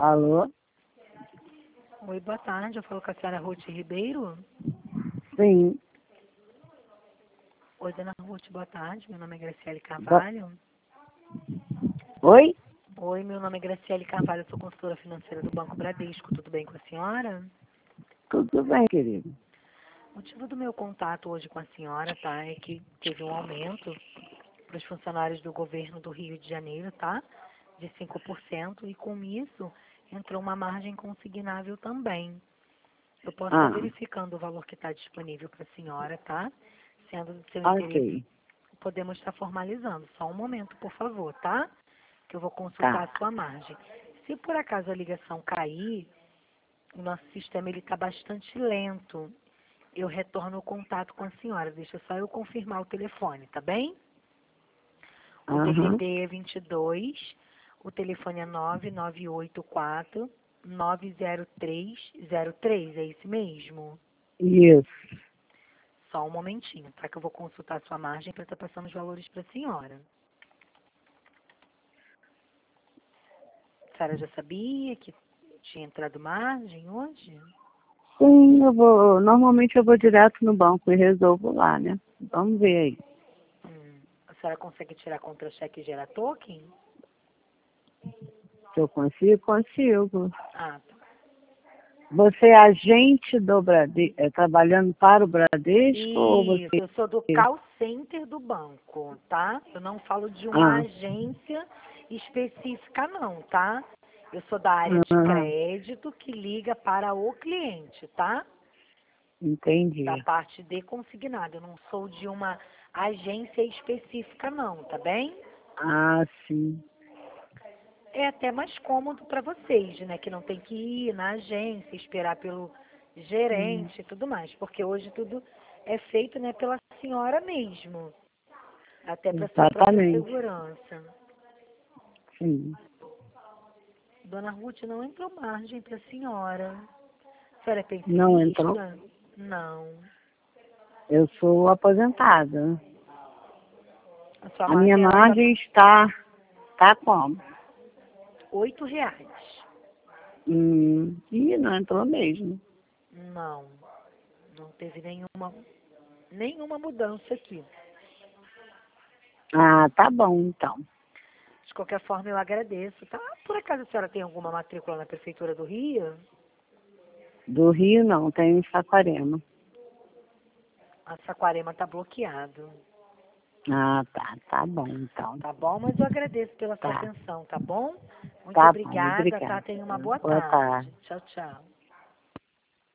Alô? Oi, boa tarde. Eu falo com a senhora Ruth Ribeiro. Sim. Oi, dona Ruth, boa tarde. Meu nome é Graciele Carvalho. Oi? Oi, meu nome é Graciele Carvalho. Eu sou consultora financeira do Banco Bradesco. Tudo bem com a senhora? Tudo bem, querido. O motivo do meu contato hoje com a senhora, tá, é que teve um aumento para os funcionários do governo do Rio de Janeiro, tá? De 5%, e com isso entrou uma margem consignável também. Eu posso estar verificando o valor que está disponível para a senhora, tá? Sendo do seu interesse, Ok. podemos estar formalizando. Só um momento, por favor, tá? Que eu vou consultar Tá. a sua margem. Se por acaso a ligação cair, o nosso sistema está bastante lento. Eu retorno o contato com a senhora. Deixa só eu confirmar o telefone, tá bem? O Aham. DDD é 22, o telefone é 9984 90303, é esse mesmo? Isso. Só um momentinho, tá? Que eu vou consultar a sua margem para estar passando os valores para a senhora. A senhora já sabia que tinha entrado margem hoje? Sim, normalmente eu vou direto no banco e resolvo lá, né? Vamos ver aí. A senhora consegue tirar contra-cheque e gerar token? Se eu consigo, consigo. Ah, tá. Você é agente do Bradesco, trabalhando para o Bradesco ou Isso, você... eu sou do call center do banco, tá? Eu não falo de uma Ah, agência específica não, tá? Eu sou da área de ah, crédito que liga para o cliente, tá? Da entendi. parte de consignado. Eu não sou de uma agência específica não, tá bem? Ah, sim. É até mais cômodo para vocês, né? Que não tem que ir na agência, esperar pelo Hum, gerente e tudo mais. Porque hoje tudo é feito, né, pela senhora mesmo. Até para sua própria Exatamente. segurança. Sim. Dona Ruth, não entrou margem para a senhora. A senhora é Não entrou? pensionista? Não. Eu sou aposentada. A sua A minha margem, ela tá margem está como? R$ 8. E não entrou mesmo. Não. Não teve nenhuma mudança aqui. Ah, tá bom então. De qualquer forma, eu agradeço, tá? Por acaso a senhora tem alguma matrícula na Prefeitura do Rio? Do Rio não, tem em Saquarema. A Saquarema está bloqueado, Ah, tá bom então. tá bom? Mas eu agradeço pela sua Tá, atenção, tá bom? Muito tá bom, obrigada, tá? obrigada. Tenha uma boa Boa tarde. tarde. Tchau, tchau.